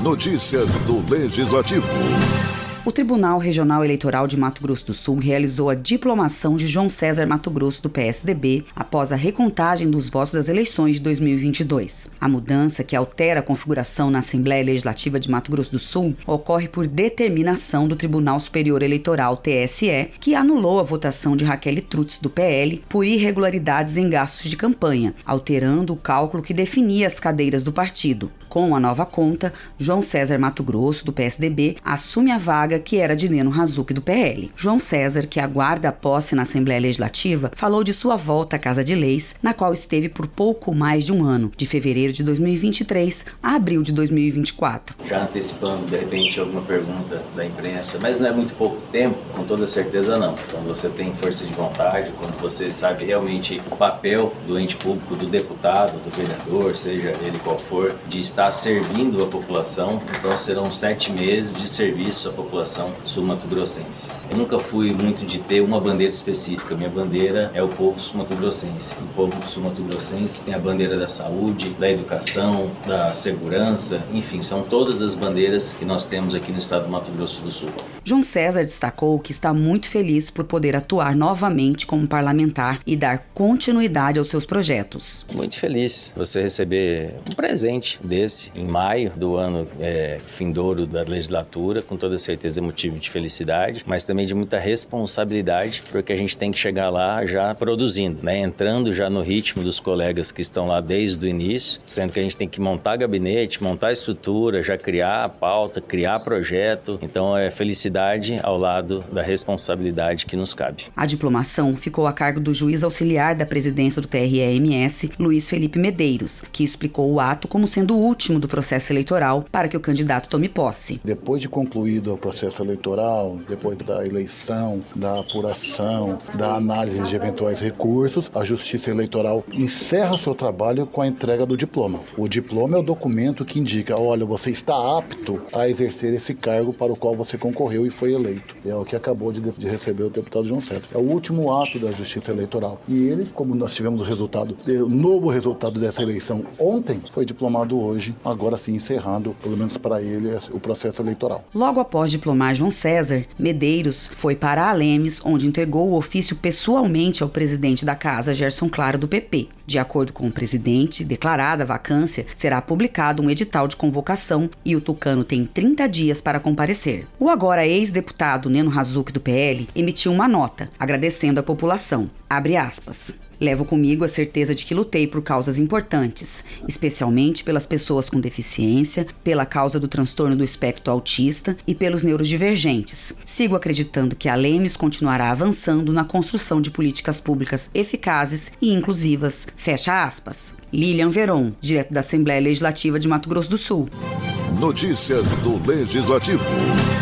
Notícias do Legislativo. O Tribunal Regional Eleitoral de Mato Grosso do Sul realizou a diplomação de João César Mato Grosso do PSDB após a recontagem dos votos das eleições de 2022. A mudança, que altera a configuração na Assembleia Legislativa de Mato Grosso do Sul, ocorre por determinação do Tribunal Superior Eleitoral, TSE, que anulou a votação de Raquel Trutz, do PL, por irregularidades em gastos de campanha, alterando o cálculo que definia as cadeiras do partido. Com a nova conta, João César Mato Grosso, do PSDB, assume a vaga que era de Neno Razuc, do PL. João César, que aguarda a posse na Assembleia Legislativa, falou de sua volta à Casa de Leis, na qual esteve por pouco mais de um ano, de fevereiro de 2023 a abril de 2024. Já antecipando, de repente, alguma pergunta da imprensa, mas não é muito pouco tempo? Com toda certeza não. Quando você tem força de vontade, quando você sabe realmente o papel do ente público, do deputado, do vereador, seja ele qual for, de estar servindo a população, então serão 7 meses de serviço à população sul-mato-grossense. Eu nunca fui muito de ter uma bandeira específica. Minha bandeira é o povo sul-mato-grossense. O povo sul-mato-grossense tem a bandeira da saúde, da educação, da segurança, enfim, são todas as bandeiras que nós temos aqui no estado do Mato Grosso do Sul. João César destacou que está muito feliz por poder atuar novamente como parlamentar e dar continuidade aos seus projetos. Muito feliz você receber um presente desse em maio do ano findouro da legislatura, com toda certeza é motivo de felicidade, mas também de muita responsabilidade, porque a gente tem que chegar lá já produzindo, né? Entrando já no ritmo dos colegas que estão lá desde o início, sendo que a gente tem que montar gabinete, montar estrutura, já criar a pauta, criar projeto, então é felicidade ao lado da responsabilidade que nos cabe. A diplomação ficou a cargo do juiz auxiliar da presidência do TRE-MS, Luiz Felipe Medeiros, que explicou o ato como sendo o último do processo eleitoral para que o candidato tome posse. Depois de concluído o processo eleitoral, depois da eleição, da apuração, da análise de eventuais recursos, a Justiça Eleitoral encerra o seu trabalho com a entrega do diploma. O diploma é o documento que indica, olha, você está apto a exercer esse cargo para o qual você concorreu e foi eleito. É o que acabou de receber o deputado João César. É o último ato da Justiça Eleitoral. E ele, como nós tivemos o novo resultado dessa eleição ontem, foi diplomado hoje, agora sim encerrando, pelo menos para ele, o processo eleitoral. Logo após diplomar João César, Medeiros foi para Alemes, onde entregou o ofício pessoalmente ao presidente da casa, Gerson Claro, do PP. De acordo com o presidente, declarada a vacância, será publicado um edital de convocação e o tucano tem 30 dias para comparecer. O agora ex-deputado Neno Razuc, do PL, emitiu uma nota, agradecendo a população. Abre aspas. Levo comigo a certeza de que lutei por causas importantes, especialmente pelas pessoas com deficiência, pela causa do transtorno do espectro autista e pelos neurodivergentes. Sigo acreditando que a Alemes continuará avançando na construção de políticas públicas eficazes e inclusivas. Fecha aspas. Lilian Veron, direto da Assembleia Legislativa de Mato Grosso do Sul. Notícias do Legislativo.